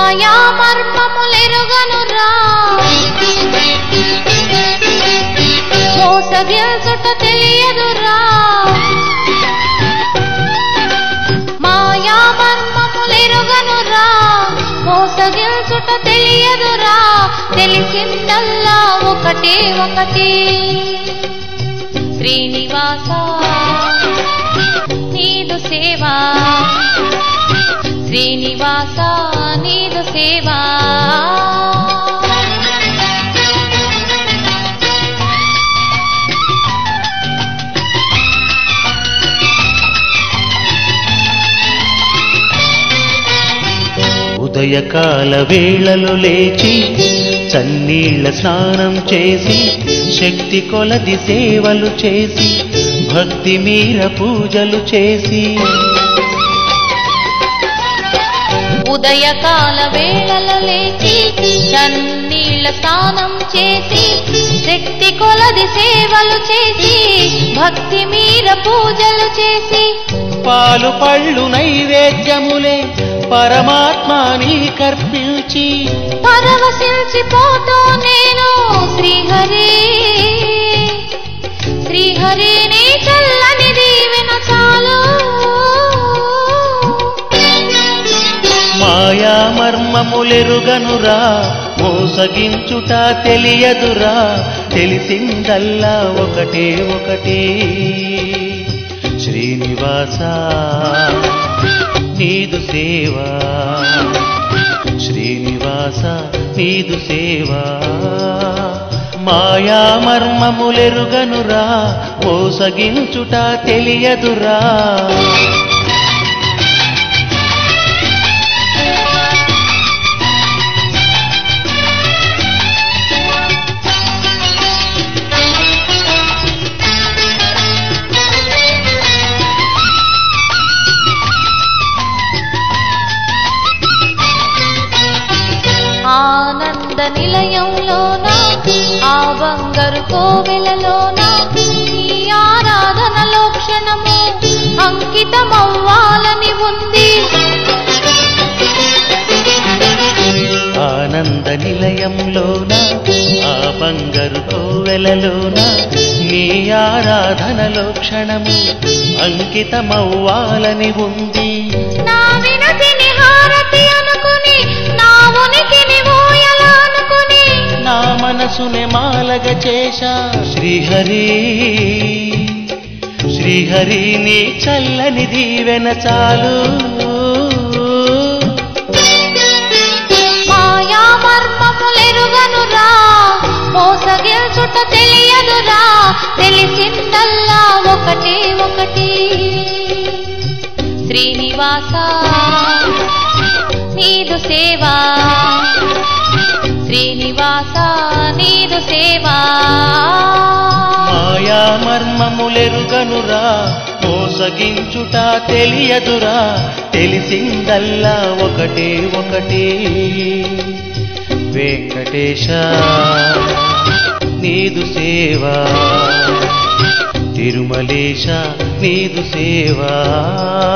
మాయా మర్మములెరుగనురా మోసగించుట తెలియదురా మాయా మర్మములెరుగనురా మోసగించుట తెలియదురా తెలిసిందల్లా ఒకటే ఒకటి శ్రీనివాస నీదు సేవా శ్రీనివాస నీదు సేవా ఉదయకాల వేళలో లేచి చన్నీళ్ల స్నానం చేసి శక్తి కొలది సేవలు చేసి భక్తి మీర పూజలు చేసి ఉదయకాల వేళలో లేచి చన్నీళ్ల స్నానం చేసి శక్తి కొలది సేవలు చేసి భక్తి మీర పూజలు చేసి పాలు పళ్ళు నైవేద్యములే పరమాత్మని కర్పించి పరవశించిపోతూ నేను శ్రీహరి శ్రీహరి నీ చల్లని దీవెన చాలు మాయా మర్మములెరుగనురా మోసగించుట తెలియదురా తెలిసిందల్లా ఒకటే ఒకటి శ్రీనివాస నీదు సేవా శ్రీనివాస నీదు సేవా మాయా మర్మములెరుగనురా మోసగించుట తెలియదురా ఆనంద నిలయంలోన ఆ బంగారు కోవెలలోన నీ ఆరాధనలో క్షణము అంకితమవ్వాలని ఉంది ఆనంద నిలయంలోన ఆ బంగారు కోవెలలోన నీ ఆరాధనలో క్షణము అంకితమవ్వాలని ఉంది నా వినతిని హారతి అనుకుని నా ఉనికిని ఊయల అనుకుని నా మనసుని మాలగ చేశా శ్రీహరి శ్రీహరి నీ చల్లని దీవెన చాలు మాయా మర్మములెరుగనురా మోసగించుట తెలియదురా తెలిసిందల్లా ఒకటే ఒకటి శ్రీనివాస నీదు సేవా శ్రీనివాస నీదు సేవా మాయా మర్మములెరుగనురా మోసగించుట తెలియదురా తెలిసిందల్లా ఒకటే ఒకటి వెంకటేశ నీదు సేవా తిరుమలేశ నీదు సేవా